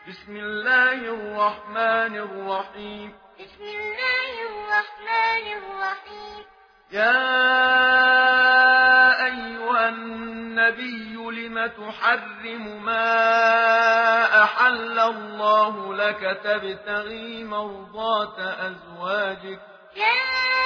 بسم الله الرحمن الرحيم. بسم الله الرحمن الرحيم. يا أيها النبي لم تحرم ما أحل الله لك تبتغي مرضات أزواجك؟ يا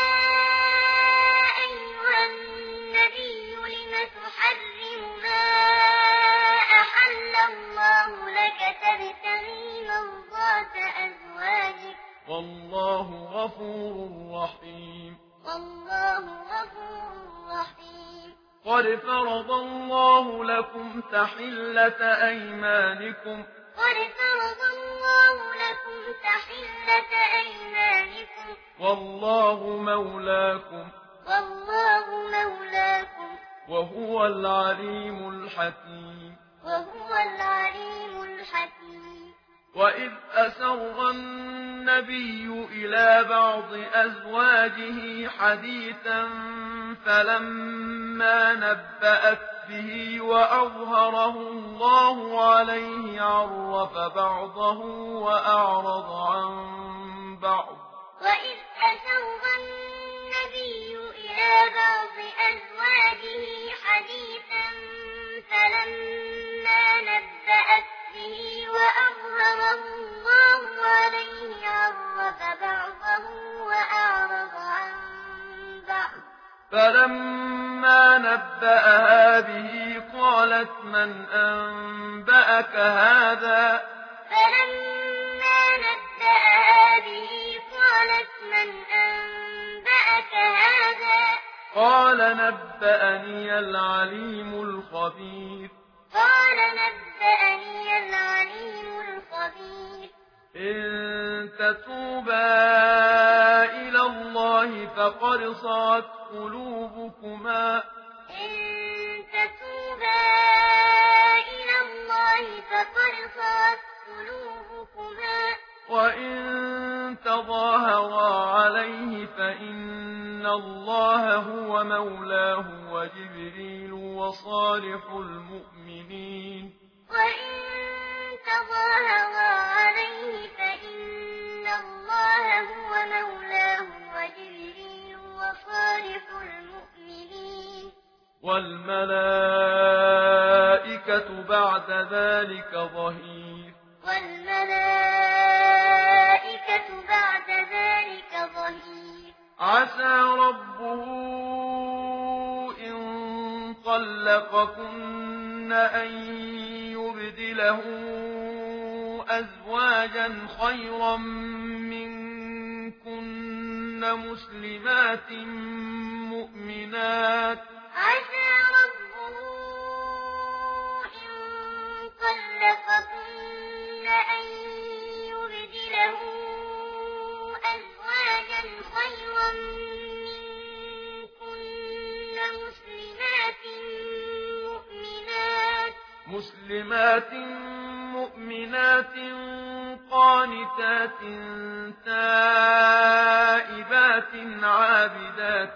أيها النبي لم تحرم ما أحل الله لك تبتغي مرضات أزواجك؟ والله غفور رحيم. والله غفور رحيم. قد فرض الله لكم تحلة أيمانكم. قد فرض الله لكم تحلة أيمانكم. والله مولاكم. والله مولاكم. وهو العليم الحكيم. وهو العليم الحكيم. وإذ أسر النبي إلى بعض أزواجه حديثا فلما نبأت به وأظهره الله عليه عرف بعضه وأعرض عن بعض. وإذ أسر النبي إلى بعض أزواجه حديثا فلما نبأت به وأظهره الله عليه عرف بعضه وأعرض عن بعض. فلما نبأها به قالت من أنبأك هذا؟ فلما نبأها به قالت من أنبأك هذا؟ قال نبأني العليم الخبير. قال نبأني العليم الخبير. إن تتوبا إلى الله فقد صغت قلوبكما. إن تتوبا إلى الله فقد صغت قلوبكما. وإن تظاهرا عليه فإن الله هو مولاه وجبريل وصالح المؤمنين. وإن تظاهرا عليه فإن الله هو مولاه وجبريل وصالح المؤمنين. والملائكة بعد ذلك ظهير. والملائكة بعد ذلك ظهير. عسى ربه إن طلقكن أن يبدله أزواجا خيرا منكن مسلمات مؤمنات. عسى ربه إن طلقكن أن يبدله أزواجا خيرا منكن مسلمات مؤمنات قانتات تائبات عابدات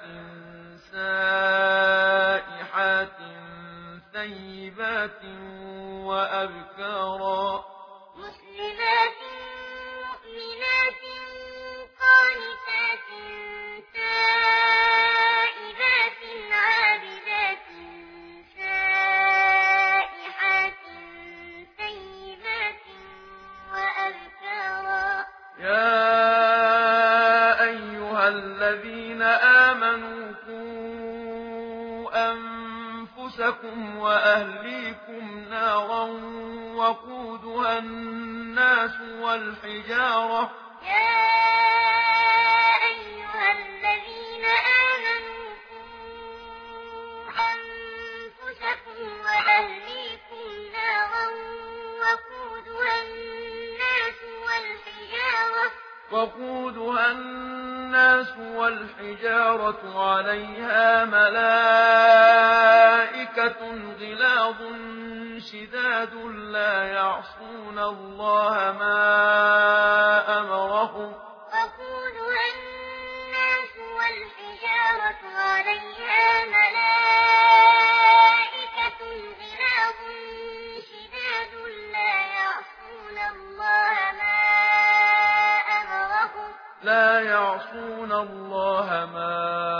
سائحات ثيبات وأبكارا. مسلمات مؤمنات قانتات تائبات عابدات سائحات ثيبات وأبكارا. يا أيها الذين آمنوا قوا أنفسكم وأهليكم نارا وقودها الناس والحجارة. يا أيها الذين آمنوا قوا أنفسكم وأهليكم نارا وقودها الناس والحجارة عليها ملائكة غلاظ شداد لا يعصون الله ما أمرهم. وقودها الناس والحجارة عليها ملائكة غلاظ شداد لا يعصون الله لا يعصون الله ما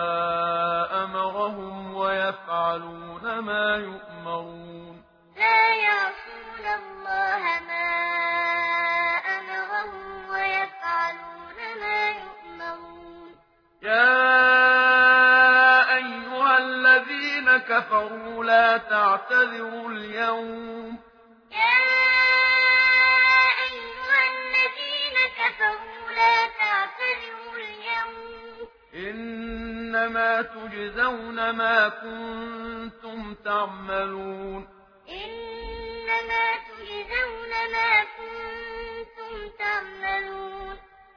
أمرهم ويفعلون ما يؤمرون لا يعصون الله ما أمرهم ويفعلون ما يؤمرون يا أيها الذين كفروا لا تعتذروا اليوم يا أيها الذين كفروا لا تعتذروا اليوم إنما تجزون ما كنتم تعملون إنما تجزون ما كنتم تعملون